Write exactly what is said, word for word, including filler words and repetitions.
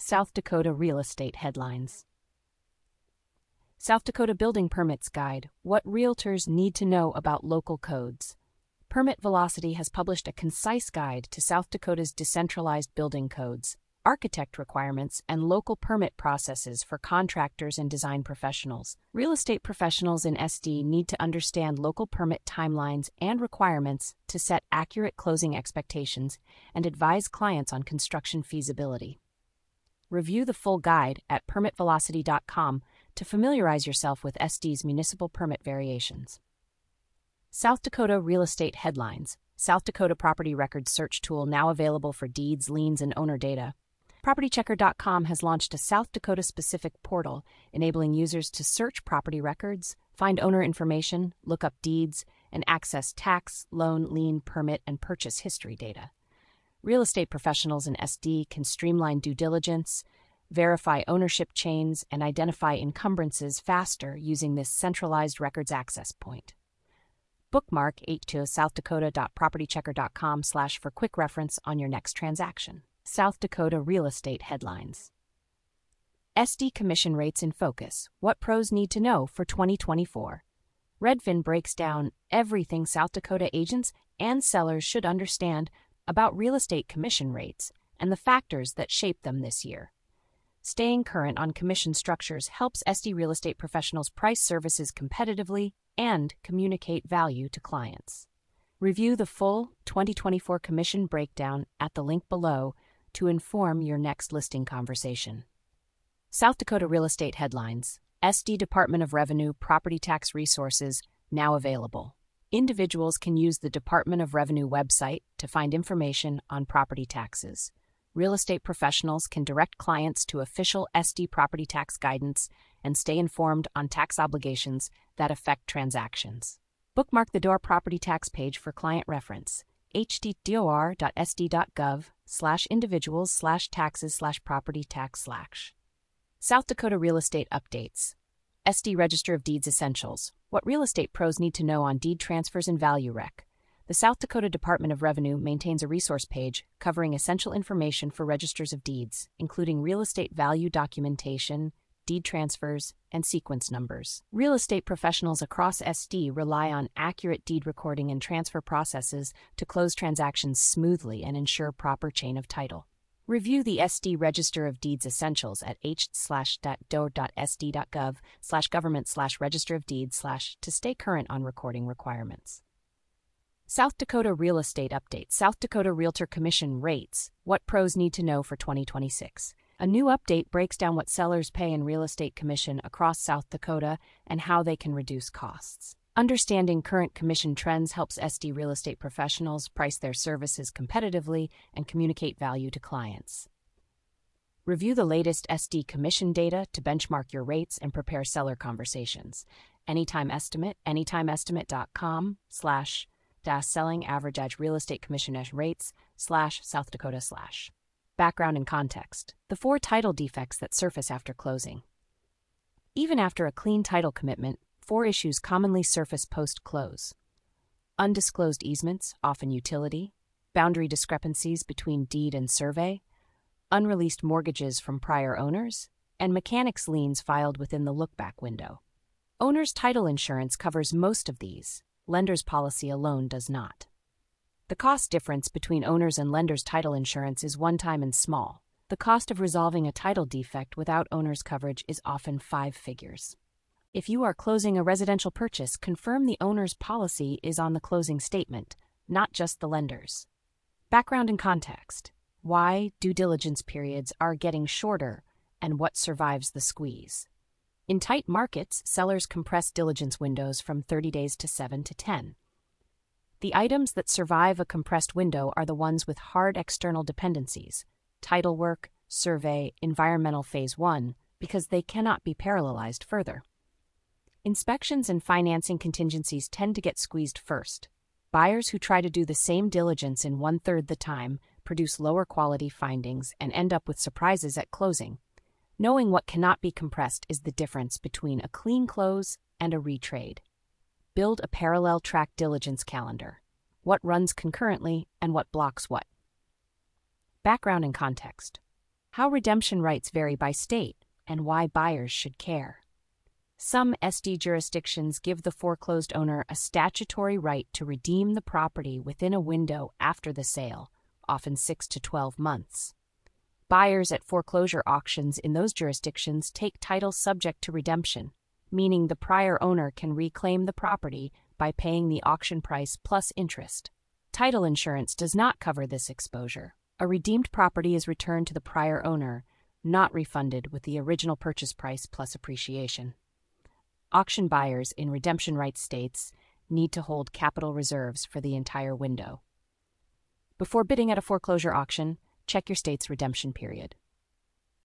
South Dakota Real Estate Headlines. South Dakota Building Permits Guide: What Realtors Need to Know About Local Codes. Permit Velocity has published a concise guide to South Dakota's decentralized building codes, architect requirements, and local permit processes for contractors and design professionals. Real estate professionals in S D need to understand local permit timelines and requirements to set accurate closing expectations and advise clients on construction feasibility. Review the full guide at permit velocity dot com to familiarize yourself with S D's municipal permit variations. South Dakota Real Estate Headlines: South Dakota Property Records Search Tool now available for deeds, liens, and owner data. property checker dot com has launched a South Dakota-specific portal enabling users to search property records, find owner information, look up deeds, and access tax, loan, lien, permit, and purchase history data. Real estate professionals in S D can streamline due diligence, verify ownership chains, and identify encumbrances faster using this centralized records access point. Bookmark h to south dakota dot property checker dot com slash for quick reference on your next transaction. South Dakota Real Estate Headlines. S D Commission Rates in Focus: What Pros Need to Know for twenty twenty-four. Redfin breaks down everything South Dakota agents and sellers should understand about real estate commission rates and the factors that shape them this year. Staying current on commission structures helps S D real estate professionals price services competitively and communicate value to clients. Review the full twenty twenty-four commission breakdown at the link below to inform your next listing conversation. South Dakota Real Estate Headlines: S D Department of Revenue Property Tax Resources now available. Individuals can use the Department of Revenue website to find information on property taxes. Real estate professionals can direct clients to official S D property tax guidance and stay informed on tax obligations that affect transactions. Bookmark the D O R property tax page for client reference: h d d o r dot s d dot gov slash individuals slash taxes slash property tax slash. South Dakota Real Estate Updates. S D Register of Deeds Essentials: What real estate pros need to know on deed transfers and value rec. The South Dakota Department of Revenue maintains a resource page covering essential information for registers of deeds, including real estate value documentation, deed transfers, and sequence numbers. Real estate professionals across S D rely on accurate deed recording and transfer processes to close transactions smoothly and ensure proper chain of title. Review the S D Register of Deeds Essentials at h slash d o r dot s d dot gov slash government slash register of deeds slash to stay current on recording requirements. South Dakota Real Estate Update: South Dakota Realtor Commission Rates: What pros need to know for twenty twenty-six. A new update breaks down what sellers pay in real estate commission across South Dakota and how they can reduce costs. Understanding current commission trends helps S D real estate professionals price their services competitively and communicate value to clients. Review the latest S D commission data to benchmark your rates and prepare seller conversations. Anytime Estimate, anytime estimate dot com slash dash selling average edge real estate commission rates slash South Dakota slash. Background and context: the four title defects that surface after closing. Even after a clean title commitment, four issues commonly surface post-close: undisclosed easements, often utility; boundary discrepancies between deed and survey; unreleased mortgages from prior owners; and mechanics liens filed within the look-back window. Owner's title insurance covers most of these. Lender's policy alone does not. The cost difference between owner's and lender's title insurance is one-time and small. The cost of resolving a title defect without owner's coverage is often five figures. If you are closing a residential purchase, confirm the owner's policy is on the closing statement, not just the lender's. Background and context: why due diligence periods are getting shorter and what survives the squeeze. In tight markets, sellers compress diligence windows from thirty days to seven to ten. The items that survive a compressed window are the ones with hard external dependencies: title work, survey, environmental phase one, because they cannot be parallelized further. Inspections and financing contingencies tend to get squeezed first. Buyers who try to do the same diligence in one-third the time produce lower quality findings and end up with surprises at closing. Knowing what cannot be compressed is the difference between a clean close and a retrade. Build a parallel track diligence calendar: what runs concurrently and what blocks what. Background and context: How redemption rights vary by state and why buyers should care. Some S D jurisdictions give the foreclosed owner a statutory right to redeem the property within a window after the sale, often six to twelve months. Buyers at foreclosure auctions in those jurisdictions take title subject to redemption, meaning the prior owner can reclaim the property by paying the auction price plus interest. Title insurance does not cover this exposure. A redeemed property is returned to the prior owner, not refunded with the original purchase price plus appreciation. Auction buyers in redemption rights states need to hold capital reserves for the entire window. Before bidding at a foreclosure auction, check your state's redemption period.